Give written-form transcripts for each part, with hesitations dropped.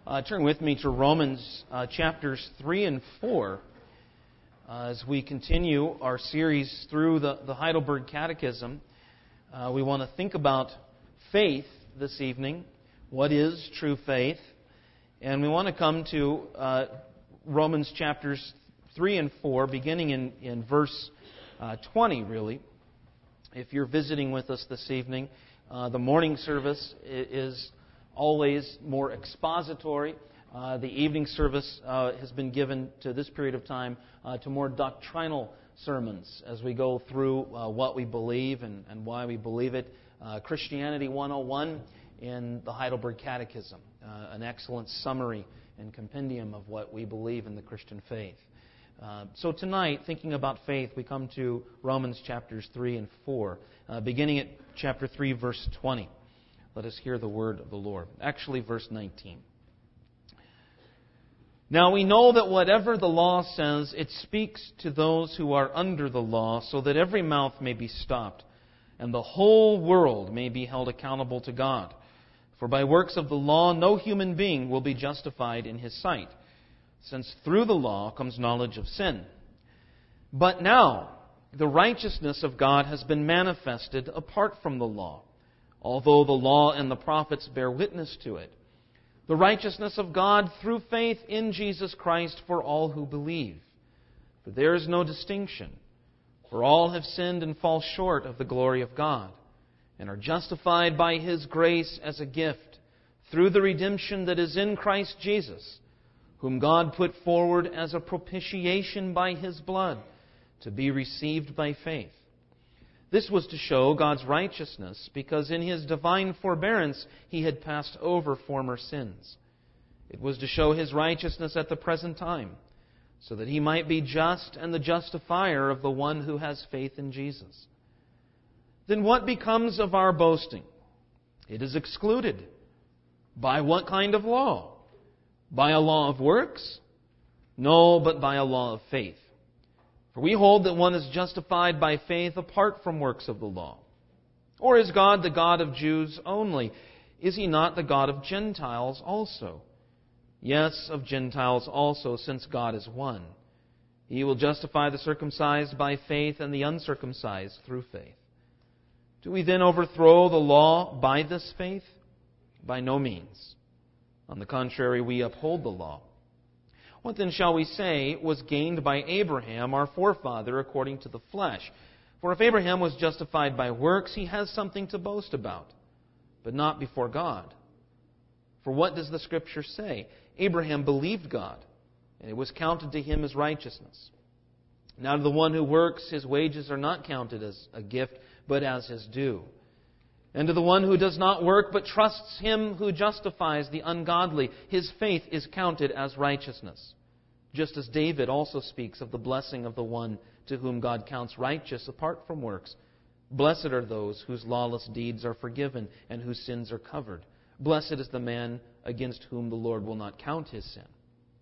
Turn with me to Romans chapters 3 and 4 as we continue our series through the Heidelberg Catechism. We want to think about faith this evening. What is true faith? And we want to come to Romans chapters 3 and 4, beginning in verse 20, really. If you're visiting with us this evening, the morning service is always more expository. The evening service has been given to this period of time to more doctrinal sermons as we go through what we believe and why we believe it. Christianity 101 in the Heidelberg Catechism, an excellent summary and compendium of what we believe in the Christian faith. So tonight, thinking about faith, we come to Romans chapters 3 and 4, beginning at chapter 3, verse 20. Let us hear the word of the Lord. Actually, verse 19. Now we know that whatever the law says, it speaks to those who are under the law, so that every mouth may be stopped, and the whole world may be held accountable to God. For by works of the law, no human being will be justified in his sight, since through the law comes knowledge of sin. But now the righteousness of God has been manifested apart from the law, although the law and the prophets bear witness to it. The righteousness of God through faith in Jesus Christ for all who believe. For there is no distinction, for all have sinned and fall short of the glory of God, and are justified by His grace as a gift, through the redemption that is in Christ Jesus, whom God put forward as a propitiation by His blood, to be received by faith. This was to show God's righteousness, because in His divine forbearance He had passed over former sins. It was to show His righteousness at the present time, so that He might be just and the justifier of the one who has faith in Jesus. Then what becomes of our boasting? It is excluded. By what kind of law? By a law of works? No, but by a law of faith. For we hold that one is justified by faith apart from works of the law. Or is God the God of Jews only? Is He not the God of Gentiles also? Yes, of Gentiles also, since God is one. He will justify the circumcised by faith and the uncircumcised through faith. Do we then overthrow the law by this faith? By no means. On the contrary, we uphold the law. What then shall we say was gained by Abraham, our forefather, according to the flesh? For if Abraham was justified by works, he has something to boast about, but not before God. For what does the Scripture say? Abraham believed God, and it was counted to him as righteousness. Now to the one who works, his wages are not counted as a gift, but as his due. And to the one who does not work, but trusts Him who justifies the ungodly, his faith is counted as righteousness. Just as David also speaks of the blessing of the one to whom God counts righteous apart from works. Blessed are those whose lawless deeds are forgiven and whose sins are covered. Blessed is the man against whom the Lord will not count his sin.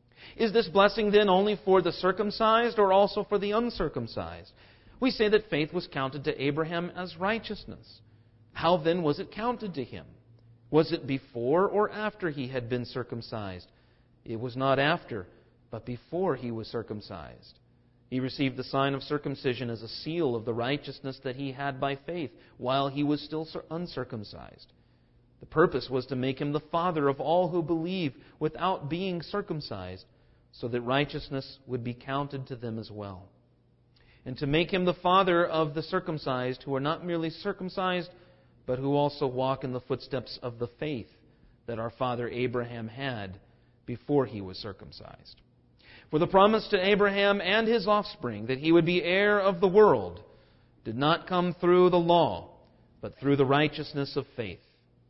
Is this blessing then only for the circumcised or also for the uncircumcised? We say that faith was counted to Abraham as righteousness. How then was it counted to him? Was it before or after he had been circumcised? It was not after, but before he was circumcised. He received the sign of circumcision as a seal of the righteousness that he had by faith, while he was still uncircumcised. The purpose was to make him the father of all who believe without being circumcised, so that righteousness would be counted to them as well. And to make him the father of the circumcised, who are not merely circumcised, but who also walk in the footsteps of the faith that our father Abraham had before he was circumcised. For the promise to Abraham and his offspring that he would be heir of the world did not come through the law, but through the righteousness of faith.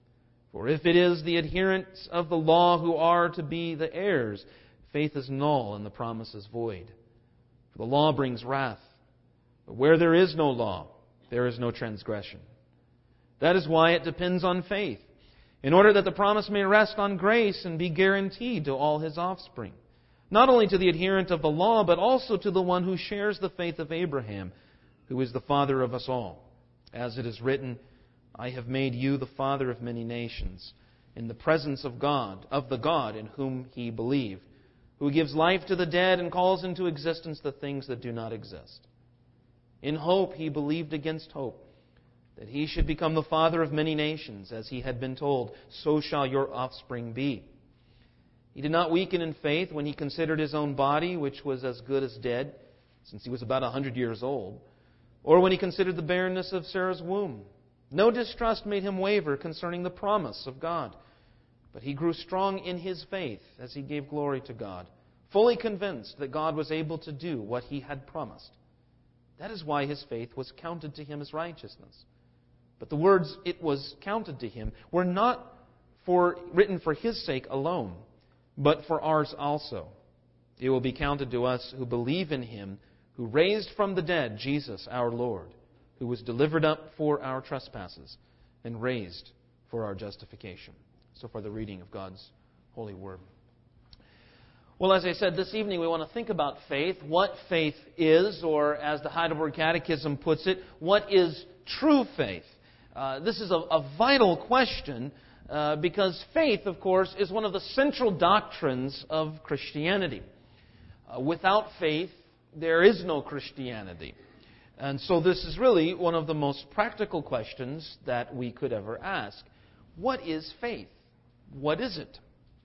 For if it is the adherents of the law who are to be the heirs, faith is null and the promise is void. For the law brings wrath, but where there is no law, there is no transgression. That is why it depends on faith, in order that the promise may rest on grace and be guaranteed to all his offspring, not only to the adherent of the law, but also to the one who shares the faith of Abraham, who is the father of us all. As it is written, I have made you the father of many nations, in the presence of God, of the God in whom he believed, who gives life to the dead and calls into existence the things that do not exist. In hope he believed against hope, that he should become the father of many nations, as he had been told, so shall your offspring be. He did not weaken in faith when he considered his own body, which was as good as dead, since he was about 100 years old, or when he considered the barrenness of Sarah's womb. No distrust made him waver concerning the promise of God, but he grew strong in his faith as he gave glory to God, fully convinced that God was able to do what he had promised. That is why his faith was counted to him as righteousness. But the words, "it was counted to him," were not written for his sake alone, but for ours also. It will be counted to us who believe in him who raised from the dead Jesus our Lord, who was delivered up for our trespasses and raised for our justification. So for the reading of God's holy word. Well, as I said, this evening we want to think about faith, what faith is, or as the Heidelberg Catechism puts it, what is true faith? This is a vital question because faith, of course, is one of the central doctrines of Christianity. Without faith, there is no Christianity. And so this is really one of the most practical questions that we could ever ask. What is faith? What is it?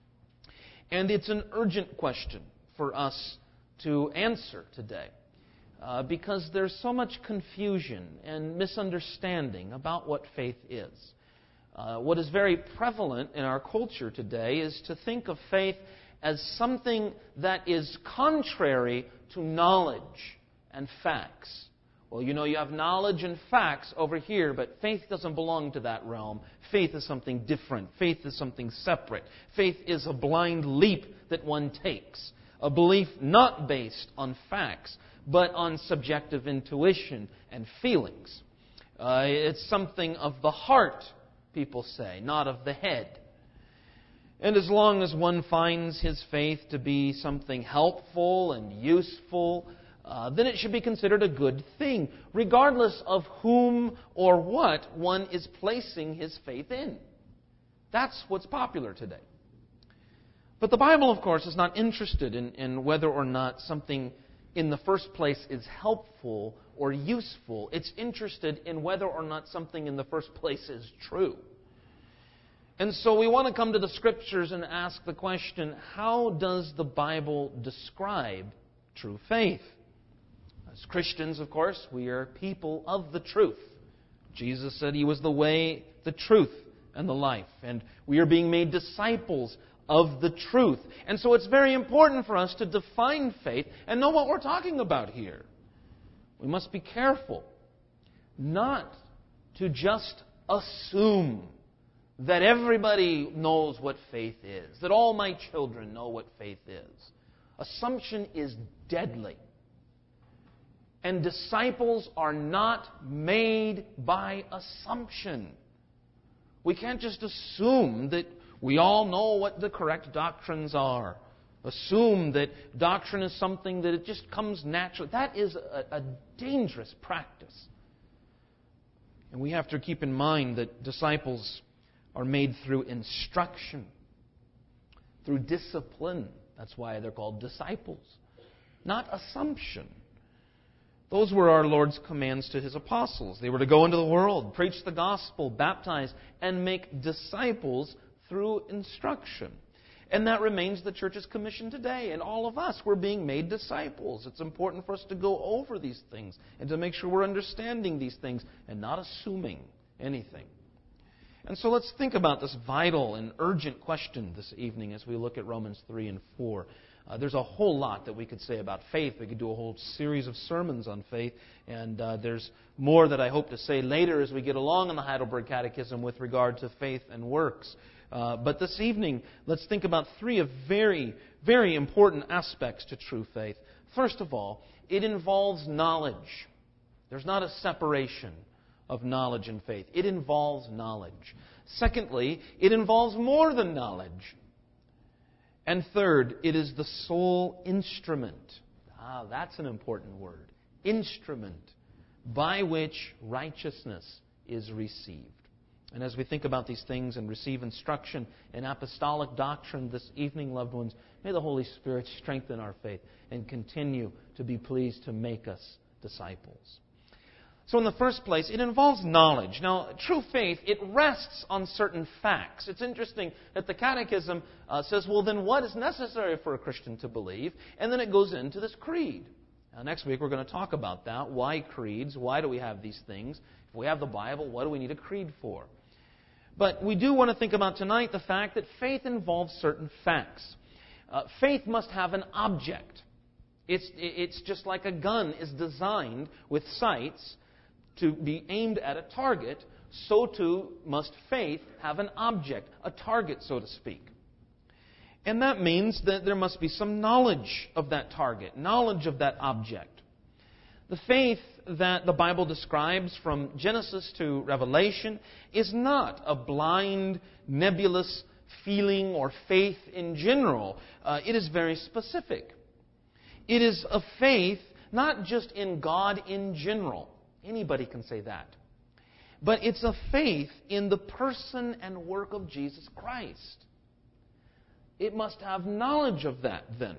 And it's an urgent question for us to answer today because there's so much confusion and misunderstanding about what faith is. What is very prevalent in our culture today is to think of faith as something that is contrary to knowledge and facts. Well, you have knowledge and facts over here, but faith doesn't belong to that realm. Faith is something different. Faith is something separate. Faith is a blind leap that one takes. A belief not based on facts, but on subjective intuition and feelings. It's something of the heart, people say, not of the head. And as long as one finds his faith to be something helpful and useful, then it should be considered a good thing, regardless of whom or what one is placing his faith in. That's what's popular today. But the Bible, of course, is not interested in whether or not something in the first place is helpful or useful. It's interested in whether or not something in the first place is true. And so we want to come to the Scriptures and ask the question, how does the Bible describe true faith? As Christians, of course, we are people of the truth. Jesus said He was the way, the truth, and the life. And we are being made disciples of the truth. And so it's very important for us to define faith and know what we're talking about here. We must be careful not to just assume that everybody knows what faith is, that all my children know what faith is. Assumption is deadly. And disciples are not made by assumption. We can't just assume that we all know what the correct doctrines are. Assume that doctrine is something that it just comes naturally. That is a dangerous practice. And we have to keep in mind that disciples are made through instruction, through discipline. That's why they're called disciples, not assumption. Those were our Lord's commands to His apostles. They were to go into the world, preach the gospel, baptize, and make disciples through instruction. And that remains the church's commission today. And all of us, we're being made disciples. It's important for us to go over these things and to make sure we're understanding these things and not assuming anything. And so let's think about this vital and urgent question this evening as we look at Romans 3 and 4. There's a whole lot that we could say about faith. We could do a whole series of sermons on faith. And there's more that I hope to say later as we get along in the Heidelberg Catechism with regard to faith and works. But this evening, let's think about three of very, very important aspects to true faith. First of all, it involves knowledge. There's not a separation of knowledge and faith. It involves knowledge. Secondly, it involves more than knowledge. And third, it is the sole instrument. That's an important word. Instrument by which righteousness is received. And as we think about these things and receive instruction in apostolic doctrine this evening, loved ones, may the Holy Spirit strengthen our faith and continue to be pleased to make us disciples. So in the first place, it involves knowledge. Now, true faith, it rests on certain facts. It's interesting that the Catechism says, well, then what is necessary for a Christian to believe? And then it goes into this creed. Now, next week we're going to talk about that. Why creeds? Why do we have these things? If we have the Bible, what do we need a creed for? But we do want to think about tonight the fact that faith involves certain facts. Faith must have an object. It's just like a gun is designed with sights to be aimed at a target, so too must faith have an object, a target, so to speak. And that means that there must be some knowledge of that target, knowledge of that object. The faith that the Bible describes from Genesis to Revelation is not a blind, nebulous feeling or faith in general. It is very specific. It is a faith not just in God in general. Anybody can say that. But it's a faith in the person and work of Jesus Christ. It must have knowledge of that then.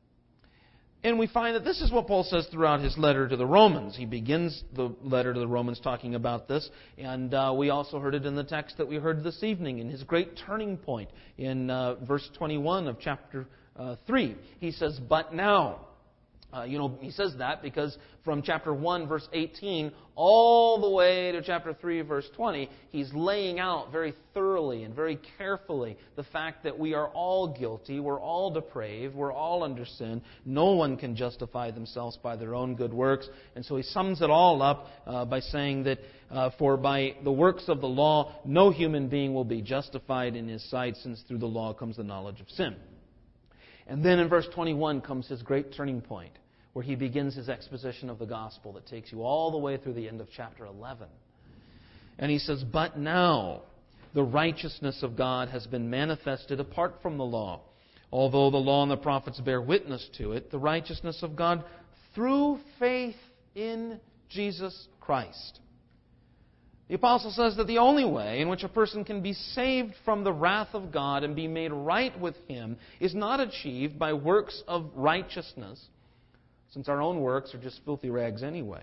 And we find that this is what Paul says throughout his letter to the Romans. He begins the letter to the Romans talking about this. And we also heard it in the text that we heard this evening in his great turning point in verse 21 of chapter 3. He says, but now. He says that because from chapter 1, verse 18, all the way to chapter 3, verse 20, he's laying out very thoroughly and very carefully the fact that we are all guilty, we're all depraved, we're all under sin. No one can justify themselves by their own good works. And so he sums it all up by saying that for by the works of the law, no human being will be justified in his sight, since through the law comes the knowledge of sin. And then in verse 21 comes his great turning point, where he begins his exposition of the gospel that takes you all the way through the end of chapter 11. And he says, but now the righteousness of God has been manifested apart from the law. Although the law and the prophets bear witness to it, the righteousness of God through faith in Jesus Christ. The apostle says that the only way in which a person can be saved from the wrath of God and be made right with Him is not achieved by works of righteousness, since our own works are just filthy rags anyway,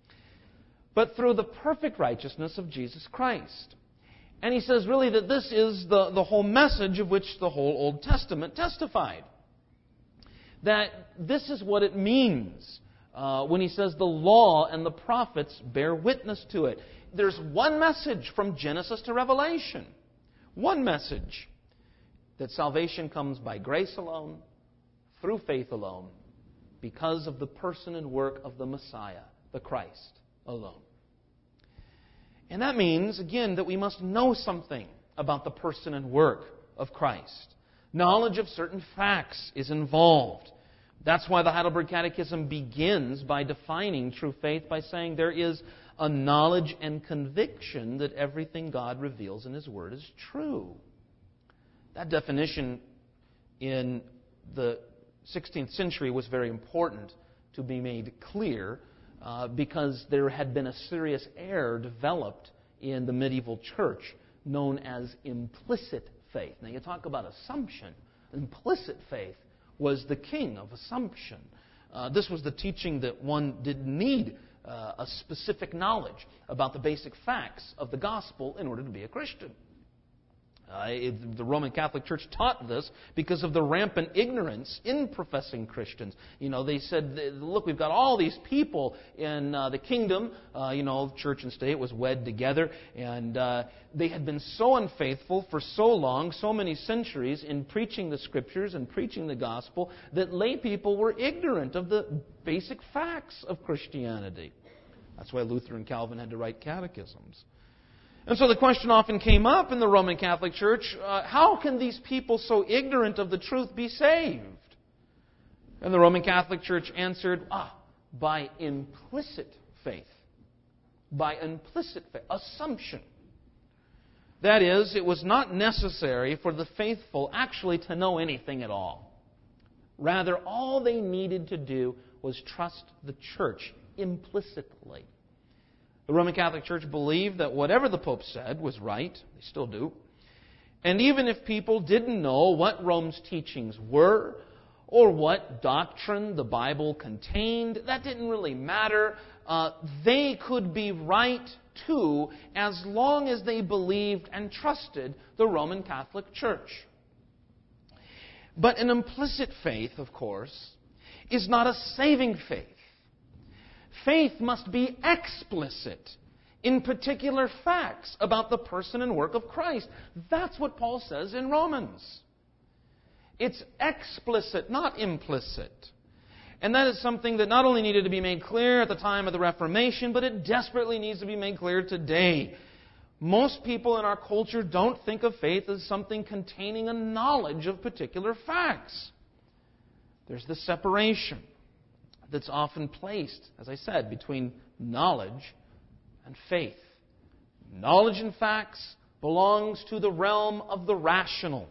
but through the perfect righteousness of Jesus Christ. And he says really that this is the whole message of which the whole Old Testament testified. That this is what it means when he says the law and the prophets bear witness to it. There's one message from Genesis to Revelation. One message. That salvation comes by grace alone, through faith alone, because of the person and work of the Messiah, the Christ, alone. And that means, again, that we must know something about the person and work of Christ. Knowledge of certain facts is involved. That's why the Heidelberg Catechism begins by defining true faith by saying there is a knowledge and conviction that everything God reveals in His Word is true. That definition in the 16th century was very important to be made clear because there had been a serious error developed in the medieval church known as implicit faith. Now you talk about assumption. Implicit faith was the king of assumption. This was the teaching that one didn't need a specific knowledge about the basic facts of the gospel in order to be a Christian. The Roman Catholic Church taught this because of the rampant ignorance in professing Christians. They said, look, we've got all these people in the kingdom. Church and state was wed together. And they had been so unfaithful for so long, so many centuries, in preaching the Scriptures and preaching the gospel, that lay people were ignorant of the basic facts of Christianity. That's why Luther and Calvin had to write catechisms. And so the question often came up in the Roman Catholic Church, how can these people so ignorant of the truth be saved? And the Roman Catholic Church answered, by implicit faith. By implicit faith, assumption. That is, it was not necessary for the faithful actually to know anything at all. Rather, all they needed to do was trust the church implicitly. The Roman Catholic Church believed that whatever the Pope said was right. They still do. And even if people didn't know what Rome's teachings were or what doctrine the Bible contained, that didn't really matter. They could be right too, as long as they believed and trusted the Roman Catholic Church. But an implicit faith, of course, is not a saving faith. Faith must be explicit in particular facts about the person and work of Christ. That's what Paul says in Romans. It's explicit, not implicit. And that is something that not only needed to be made clear at the time of the Reformation, but it desperately needs to be made clear today. Most people in our culture don't think of faith as something containing a knowledge of particular facts. There's the separation that's often placed, as I said, between knowledge and faith. Knowledge and facts belongs to the realm of the rational.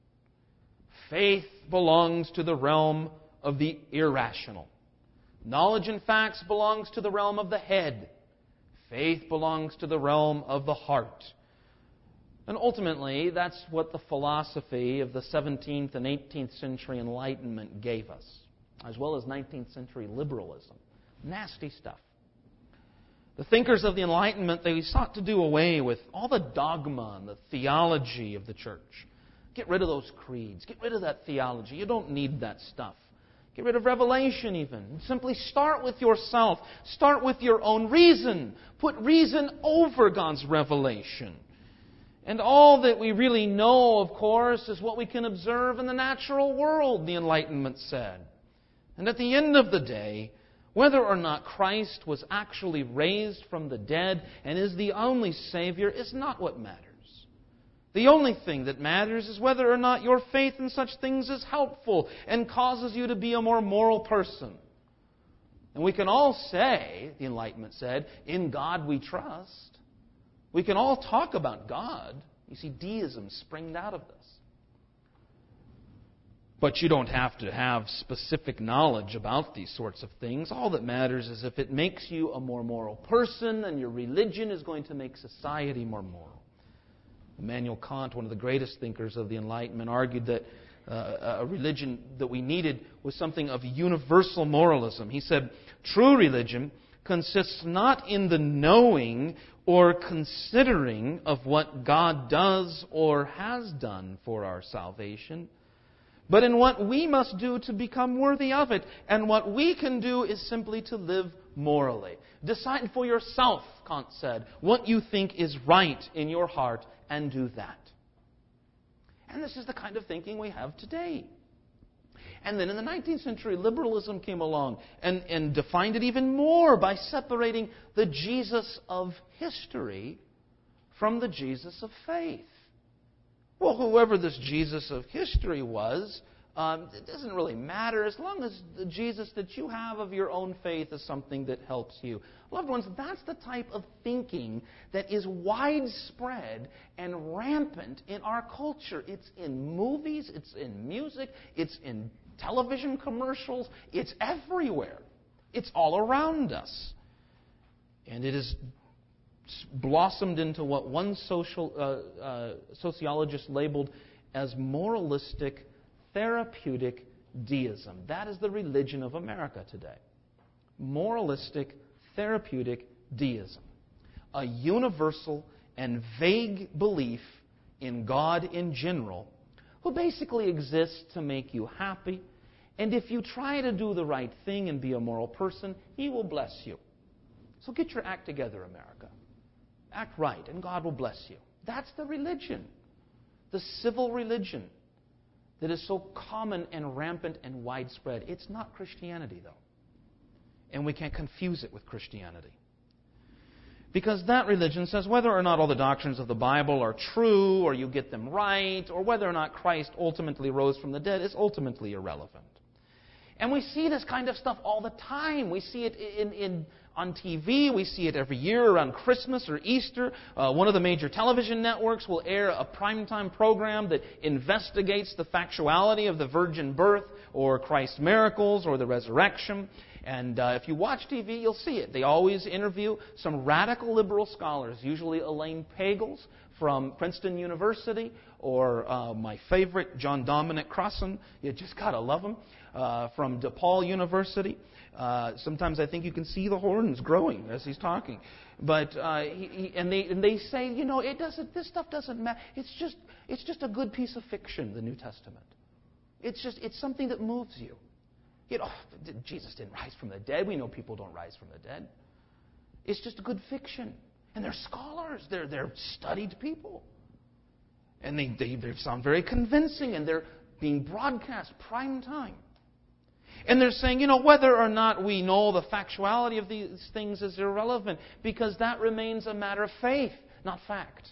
Faith belongs to the realm of the irrational. Knowledge and facts belongs to the realm of the head. Faith belongs to the realm of the heart. And ultimately, that's what the philosophy of the 17th and 18th century Enlightenment gave us, as well as 19th century liberalism. Nasty stuff. The thinkers of the Enlightenment, they sought to do away with all the dogma and the theology of the church. Get rid of those creeds. Get rid of that theology. You don't need that stuff. Get rid of revelation even. Simply start with yourself. Start with your own reason. Put reason over God's revelation. And all that we really know, of course, is what we can observe in the natural world, the Enlightenment said. And at the end of the day, whether or not Christ was actually raised from the dead and is the only Savior is not what matters. The only thing that matters is whether or not your faith in such things is helpful and causes you to be a more moral person. And we can all say, the Enlightenment said, in God we trust. We can all talk about God. You see, deism sprang out of this. But you don't have to have specific knowledge about these sorts of things. All that matters is if it makes you a more moral person, then your religion is going to make society more moral. Immanuel Kant, one of the greatest thinkers of the Enlightenment, argued that a religion that we needed was something of universal moralism. He said, true religion consists not in the knowing or considering of what God does or has done for our salvation, but in what we must do to become worthy of it. And what we can do is simply to live morally. Decide for yourself, Kant said, what you think is right in your heart and do that. And this is the kind of thinking we have today. And then in the 19th century, liberalism came along and defined it even more by separating the Jesus of history from the Jesus of faith. Well, whoever this Jesus of history was, it doesn't really matter as long as the Jesus that you have of your own faith is something that helps you. Loved ones, that's the type of thinking that is widespread and rampant in our culture. It's in movies, it's in music, it's in television commercials, it's everywhere. It's all around us. And it has blossomed into what one sociologist labeled as moralistic, therapeutic deism. That is the religion of America today. Moralistic, therapeutic deism. A universal and vague belief in God in general, who basically exists to make you happy. And if you try to do the right thing and be a moral person, He will bless you. So get your act together, America. Act right, and God will bless you. That's the religion. The civil religion that is so common and rampant and widespread. It's not Christianity, though. And we can't confuse it with Christianity. Because that religion says whether or not all the doctrines of the Bible are true, or you get them right, or whether or not Christ ultimately rose from the dead is ultimately irrelevant. And we see this kind of stuff all the time. We see it on TV. We see it every year around Christmas or Easter. One of the major television networks will air a primetime program that investigates the factuality of the virgin birth or Christ's miracles or the resurrection. And if you watch TV, you'll see it. They always interview some radical liberal scholars, usually Elaine Pagels from Princeton University, or my favorite, John Dominic Crossan. You just got to love him. From DePaul University. Sometimes I think you can see the horns growing as he's talking. But they say, this stuff doesn't matter. It's just a good piece of fiction, the New Testament. It's something that moves you. Jesus didn't rise from the dead. We know people don't rise from the dead. It's just a good fiction. And they're scholars. They're studied people. And they sound very convincing, and they're being broadcast prime time. And they're saying, whether or not we know the factuality of these things is irrelevant, because that remains a matter of faith, not fact.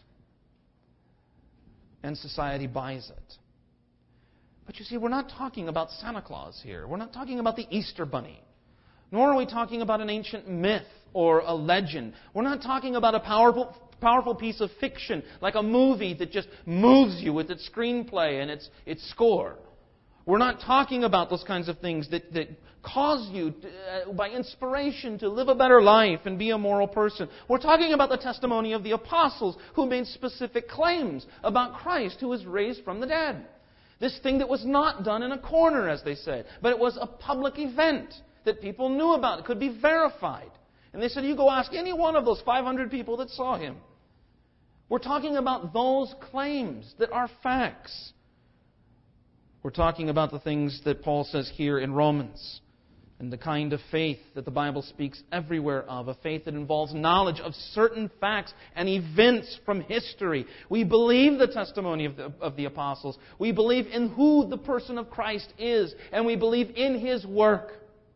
And society buys it. But you see, we're not talking about Santa Claus here. We're not talking about the Easter Bunny. Nor are we talking about an ancient myth or a legend. We're not talking about a powerful piece of fiction, like a movie that just moves you with its screenplay and its score. We're not talking about those kinds of things that cause you, by inspiration, to live a better life and be a moral person. We're talking about the testimony of the apostles who made specific claims about Christ who was raised from the dead. This thing that was not done in a corner, as they said, but it was a public event that people knew about. It could be verified. And they said, you go ask any one of those 500 people that saw him. We're talking about those claims that are facts. We're talking about the things that Paul says here in Romans, and the kind of faith that the Bible speaks everywhere of, a faith that involves knowledge of certain facts and events from history. We believe the testimony of the apostles. We believe in who the person of Christ is, and we believe in His work.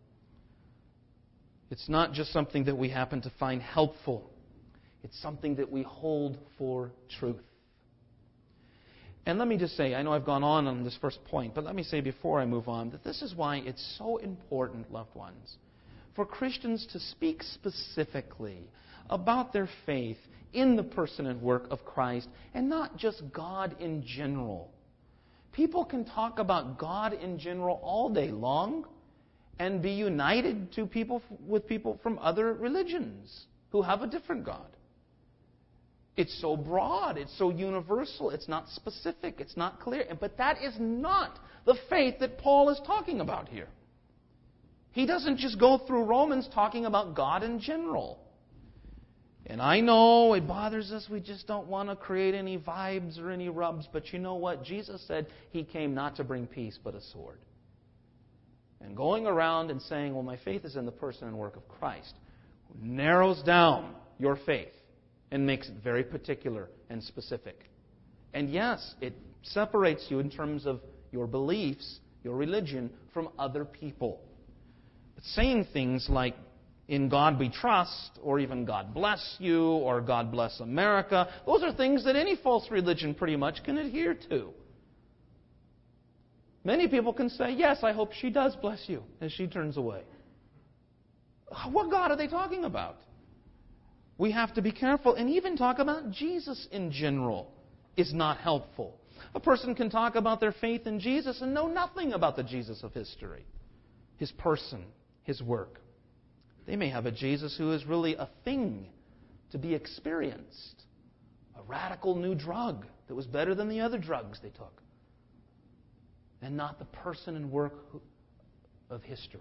It's not just something that we happen to find helpful. It's something that we hold for truth. And let me just say, I know I've gone on this first point, but let me say before I move on that this is why it's so important, loved ones, for Christians to speak specifically about their faith in the person and work of Christ, and not just God in general. People can talk about God in general all day long and be united with people from other religions who have a different God. It's so broad, it's so universal, it's not specific, it's not clear. But that is not the faith that Paul is talking about here. He doesn't just go through Romans talking about God in general. And I know it bothers us, we just don't want to create any vibes or any rubs, but you know what? Jesus said He came not to bring peace, but a sword. And going around and saying, well, my faith is in the person and work of Christ, narrows down your faith and makes it very particular and specific. And yes, it separates you in terms of your beliefs, your religion, from other people. But saying things like, in God we trust, or even God bless you, or God bless America, those are things that any false religion pretty much can adhere to. Many people can say, yes, I hope she does bless you, as she turns away. What God are they talking about? We have to be careful, and even talk about Jesus in general is not helpful. A person can talk about their faith in Jesus and know nothing about the Jesus of history, His person, His work. They may have a Jesus who is really a thing to be experienced, a radical new drug that was better than the other drugs they took, and not the person and work of history.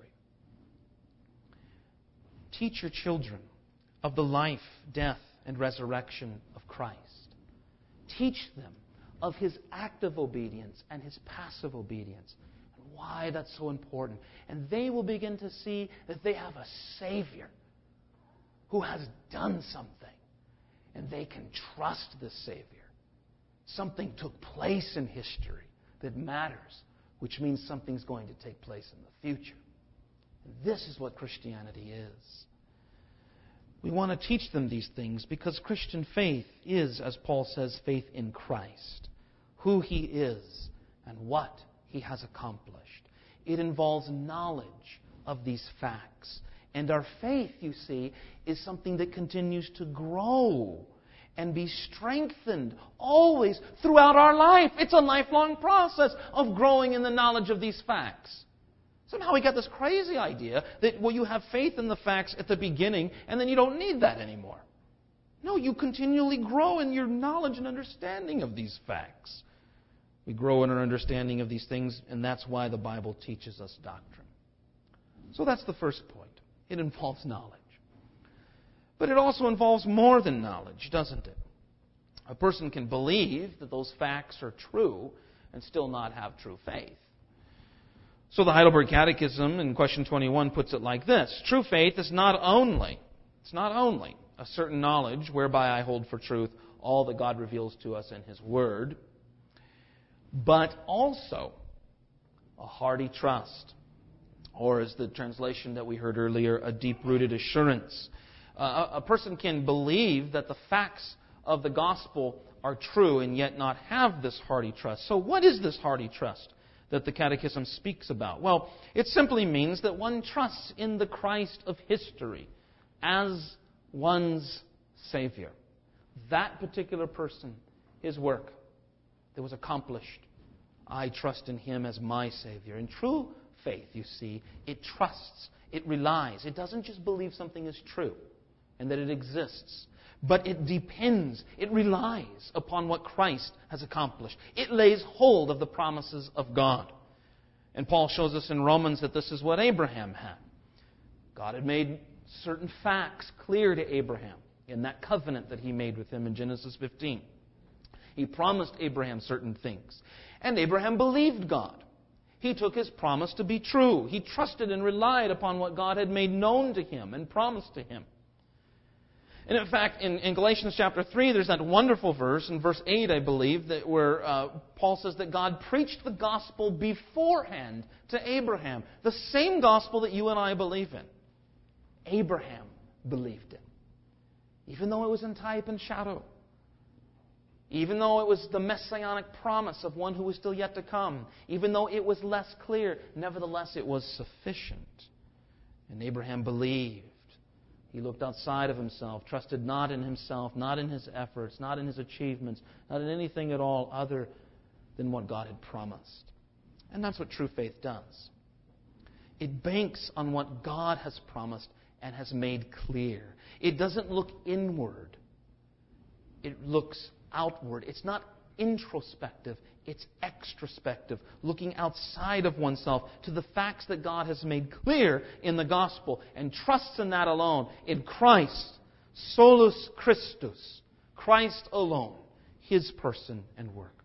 Teach your children of the life, death, and resurrection of Christ. Teach them of His active obedience and His passive obedience, and why that's so important. And they will begin to see that they have a Savior who has done something, and they can trust this Savior. Something took place in history that matters, which means something's going to take place in the future. And this is what Christianity is. We want to teach them these things because Christian faith is, as Paul says, faith in Christ, who He is and what He has accomplished. It involves knowledge of these facts. And our faith, you see, is something that continues to grow and be strengthened always throughout our life. It's a lifelong process of growing in the knowledge of these facts. Somehow we got this crazy idea that, well, you have faith in the facts at the beginning and then you don't need that anymore. No, you continually grow in your knowledge and understanding of these facts. We grow in our understanding of these things, and that's why the Bible teaches us doctrine. So that's the first point. It involves knowledge. But it also involves more than knowledge, doesn't it? A person can believe that those facts are true and still not have true faith. So the Heidelberg Catechism in question 21 puts it like this. True faith is not only a certain knowledge whereby I hold for truth all that God reveals to us in His Word, but also a hearty trust, or as the translation that we heard earlier, a deep-rooted assurance. A person can believe that the facts of the gospel are true and yet not have this hearty trust. So what is this hearty trust that the Catechism speaks about? Well, it simply means that one trusts in the Christ of history as one's Savior. That particular person, His work that was accomplished, I trust in Him as my Savior. In true faith, you see, it trusts, it relies. It doesn't just believe something is true and that it exists, but it depends, it relies upon what Christ has accomplished. It lays hold of the promises of God. And Paul shows us in Romans that this is what Abraham had. God had made certain facts clear to Abraham in that covenant that He made with him in Genesis 15. He promised Abraham certain things. And Abraham believed God. He took His promise to be true. He trusted and relied upon what God had made known to him and promised to him. And in fact, in Galatians chapter 3, there's that wonderful verse, in verse 8, I believe, where Paul says that God preached the gospel beforehand to Abraham. The same gospel that you and I believe in. Abraham believed it. Even though it was in type and shadow. Even though it was the messianic promise of one who was still yet to come. Even though it was less clear, nevertheless it was sufficient. And Abraham believed. He looked outside of himself, trusted not in himself, not in his efforts, not in his achievements, not in anything at all other than what God had promised. And that's what true faith does. It banks on what God has promised and has made clear. It doesn't look inward. It looks outward. It's not introspective. It's extrospective, looking outside of oneself to the facts that God has made clear in the gospel and trusts in that alone, in Christ, solus Christus, Christ alone, His person and work.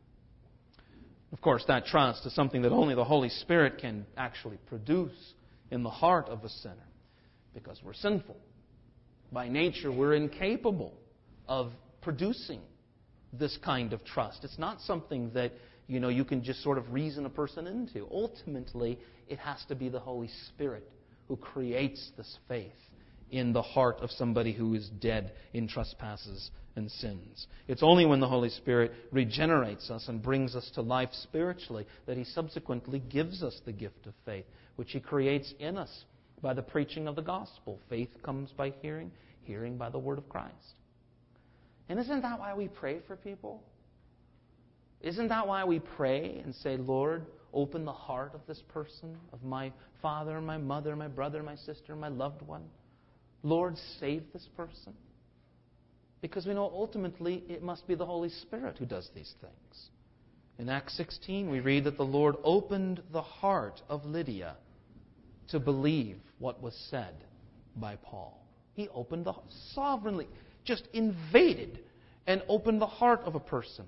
Of course, that trust is something that only the Holy Spirit can actually produce in the heart of a sinner, because we're sinful. By nature, we're incapable of producing this kind of trust. It's not something that, you can just sort of reason a person into. Ultimately, it has to be the Holy Spirit who creates this faith in the heart of somebody who is dead in trespasses and sins. It's only when the Holy Spirit regenerates us and brings us to life spiritually that He subsequently gives us the gift of faith, which He creates in us by the preaching of the gospel. Faith comes by hearing, hearing by the word of Christ. And isn't that why we pray for people? Isn't that why we pray and say, Lord, open the heart of this person, of my father, my mother, my brother, my sister, my loved one? Lord, save this person. Because we know ultimately it must be the Holy Spirit who does these things. In Acts 16, we read that the Lord opened the heart of Lydia to believe what was said by Paul. He opened sovereignly, just invaded and opened the heart of a person.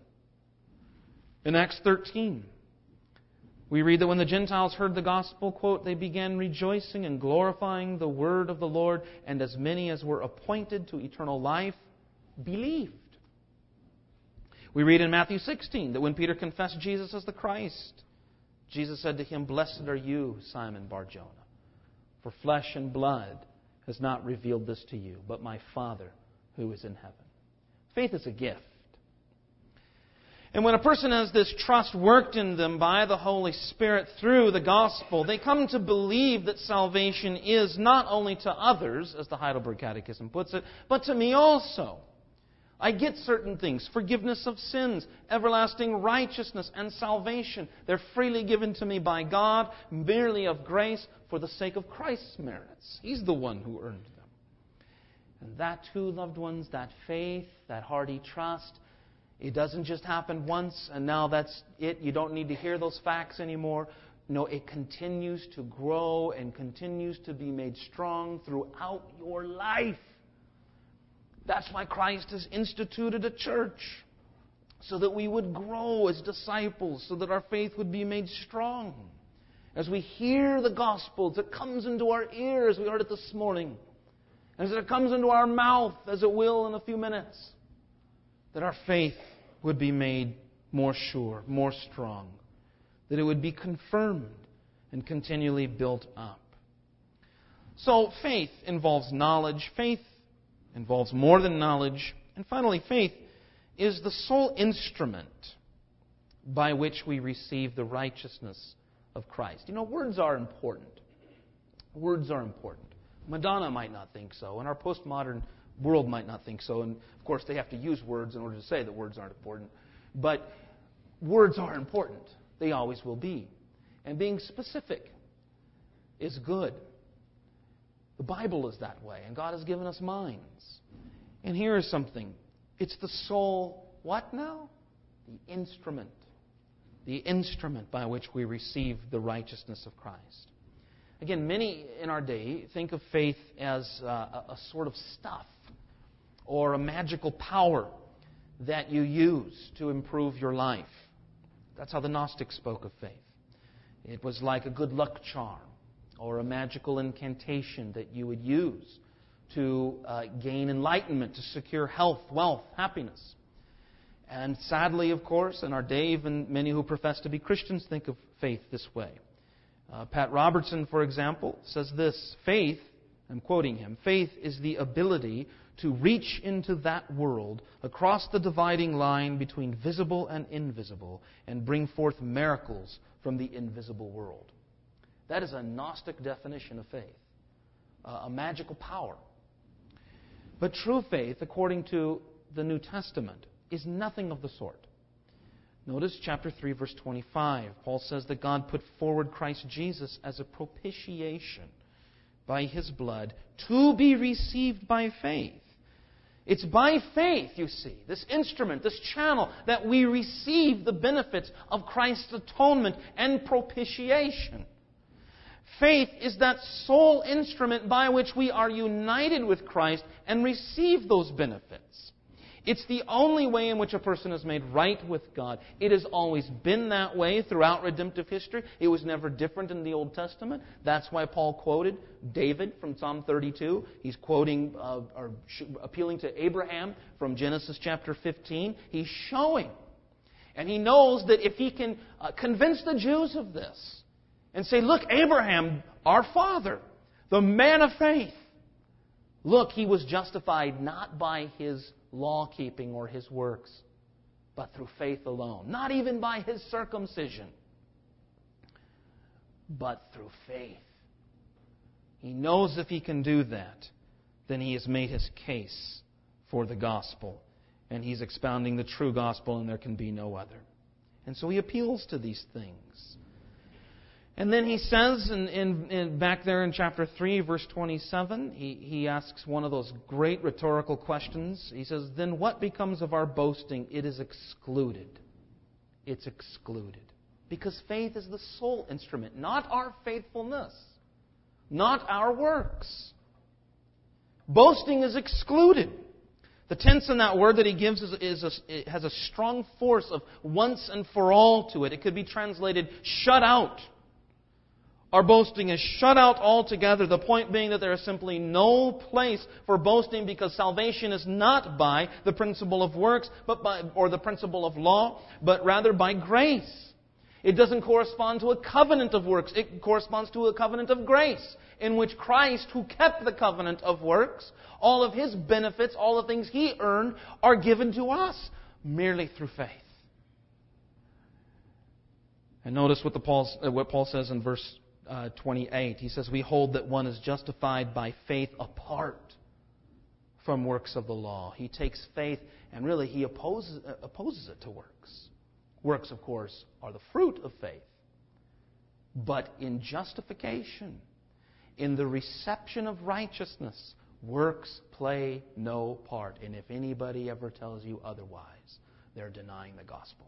In Acts 13, we read that when the Gentiles heard the gospel, quote, they began rejoicing and glorifying the word of the Lord, and as many as were appointed to eternal life believed. We read in Matthew 16 that when Peter confessed Jesus as the Christ, Jesus said to him, "Blessed are you, Simon Bar-Jonah, for flesh and blood has not revealed this to you, but my Father who is in heaven." Faith is a gift. And when a person has this trust worked in them by the Holy Spirit through the gospel, they come to believe that salvation is not only to others, as the Heidelberg Catechism puts it, but to me also. I get certain things, forgiveness of sins, everlasting righteousness, and salvation. They're freely given to me by God, merely of grace, for the sake of Christ's merits. He's the one who earned them. And that too, loved ones, that faith, that hearty trust, it doesn't just happen once and now that's it. You don't need to hear those facts anymore. No, it continues to grow and continues to be made strong throughout your life. That's why Christ has instituted a church, so that we would grow as disciples, so that our faith would be made strong. As we hear the gospel, as it comes into our ears, we heard it this morning, as it comes into our mouth, as it will in a few minutes, that our faith would be made more sure, more strong, that it would be confirmed and continually built up. So faith involves knowledge. Faith involves more than knowledge. And finally, faith is the sole instrument by which we receive the righteousness of Christ. You know, words are important. Words are important. Madonna might not think so, and our postmodern world might not think so. And, of course, they have to use words in order to say that words aren't important. But words are important. They always will be. And being specific is good. The Bible is that way, and God has given us minds. And here is something. It's the sole, what now? The instrument. The instrument by which we receive the righteousness of Christ. Again, many in our day think of faith as a sort of stuff or a magical power that you use to improve your life. That's how the Gnostics spoke of faith. It was like a good luck charm or a magical incantation that you would use to gain enlightenment, to secure health, wealth, happiness. And sadly, of course, in our day, even many who profess to be Christians think of faith this way. Pat Robertson, for example, says this: faith, I'm quoting him, faith is the ability to reach into that world across the dividing line between visible and invisible and bring forth miracles from the invisible world. That is a Gnostic definition of faith, a magical power. But true faith, according to the New Testament, is nothing of the sort. Notice chapter 3, verse 25. Paul says that God put forward Christ Jesus as a propitiation by His blood to be received by faith. It's by faith, you see, this instrument, this channel, that we receive the benefits of Christ's atonement and propitiation. Faith is that sole instrument by which we are united with Christ and receive those benefits. It's the only way in which a person is made right with God. It has always been that way throughout redemptive history. It was never different in the Old Testament. That's why Paul quoted David from Psalm 32. He's quoting or appealing to Abraham from Genesis chapter 15. He's showing. And he knows that if he can convince the Jews of this and say, look, Abraham, our father, the man of faith, look, he was justified not by his law-keeping or his works, but through faith alone. Not even by his circumcision, but through faith. He knows if he can do that, then he has made his case for the gospel. And he's expounding the true gospel, and there can be no other. And so he appeals to these things. And then he says, back there in chapter 3, verse 27, he asks one of those great rhetorical questions. He says, then what becomes of our boasting? It is excluded. It's excluded. Because faith is the sole instrument, not our faithfulness, not our works. Boasting is excluded. The tense in that word that he gives it has a strong force of once and for all to it. It could be translated shut out. Our boasting is shut out altogether, the point being that there is simply no place for boasting because salvation is not by the principle of works or the principle of law, but rather by grace. It doesn't correspond to a covenant of works. It corresponds to a covenant of grace in which Christ, who kept the covenant of works, all of His benefits, all the things He earned, are given to us merely through faith. And notice what Paul says in verse 28. He says, we hold that one is justified by faith apart from works of the law. He takes faith and really he opposes it to works. Works, of course, are the fruit of faith. But in justification, in the reception of righteousness, works play no part. And if anybody ever tells you otherwise, they're denying the gospel.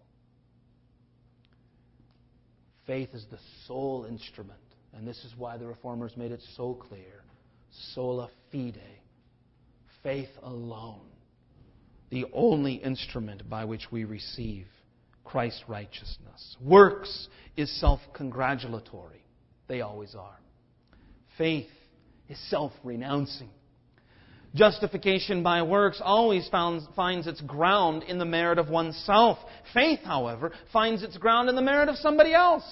Faith is the sole instrument. And this is why the Reformers made it so clear. Sola fide. Faith alone. The only instrument by which we receive Christ's righteousness. Works is self-congratulatory. They always are. Faith is self-renouncing. Justification by works always finds its ground in the merit of oneself. Faith, however, finds its ground in the merit of somebody else.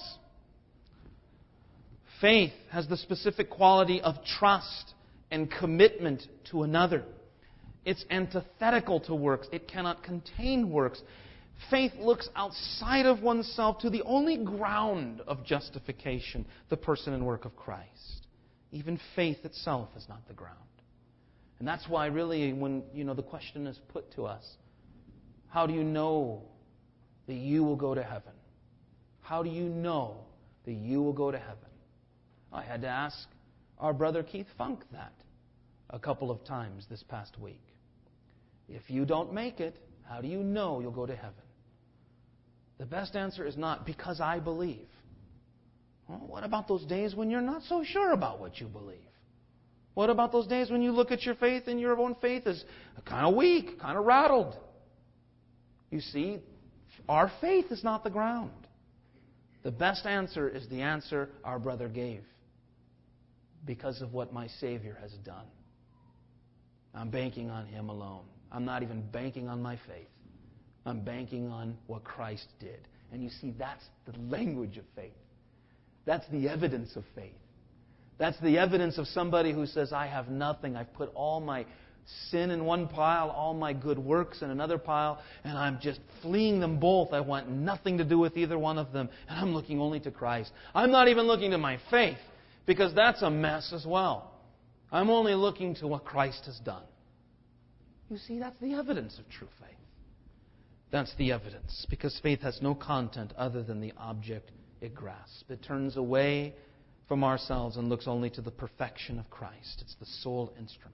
Faith has the specific quality of trust and commitment to another. It's antithetical to works. It cannot contain works. Faith looks outside of oneself to the only ground of justification, the person and work of Christ. Even faith itself is not the ground. And that's why really when the question is put to us, how do you know that you will go to heaven? How do you know that you will go to heaven? I had to ask our brother Keith Funk that a couple of times this past week. If you don't make it, how do you know you'll go to heaven? The best answer is not because I believe. Well, what about those days when you're not so sure about what you believe? What about those days when you look at your faith and your own faith is kind of weak, kind of rattled? You see, our faith is not the ground. The best answer is the answer our brother gave. Because of what my Savior has done. I'm banking on Him alone. I'm not even banking on my faith. I'm banking on what Christ did. And you see, that's the language of faith. That's the evidence of faith. That's the evidence of somebody who says, I have nothing. I've put all my sin in one pile, all my good works in another pile, and I'm just fleeing them both. I want nothing to do with either one of them. And I'm looking only to Christ. I'm not even looking to my faith, because that's a mess as well. I'm only looking to what Christ has done. You see, that's the evidence of true faith. That's the evidence, because faith has no content other than the object it grasps. It turns away from ourselves and looks only to the perfection of Christ. It's the sole instrument.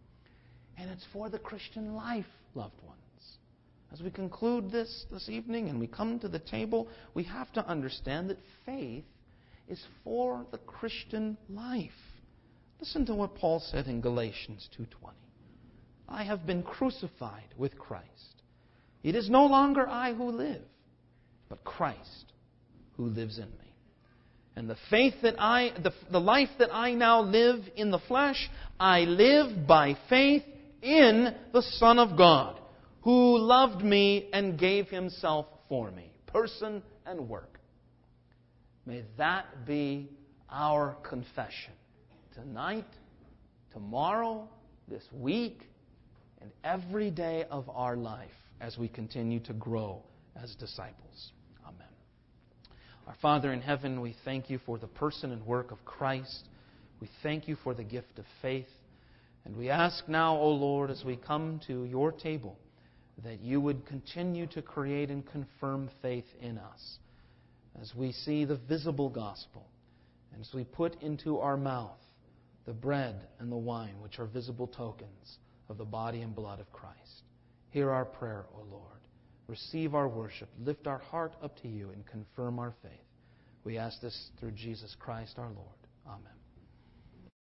And it's for the Christian life, loved ones. As we conclude this evening and we come to the table, we have to understand that faith is for the Christian life. Listen to what Paul said in Galatians 2:20. I have been crucified with Christ. It is no longer I who live, but Christ who lives in me. And the life that I now live in the flesh, I live by faith in the Son of God, who loved me and gave Himself for me. Person and work. May that be our confession tonight, tomorrow, this week, and every day of our life as we continue to grow as disciples. Amen. Our Father in heaven, we thank You for the person and work of Christ. We thank You for the gift of faith. And we ask now, O Lord, as we come to Your table, that You would continue to create and confirm faith in us. As we see the visible gospel, and as we put into our mouth the bread and the wine, which are visible tokens of the body and blood of Christ. Hear our prayer, O Lord. Receive our worship. Lift our heart up to You and confirm our faith. We ask this through Jesus Christ our Lord. Amen.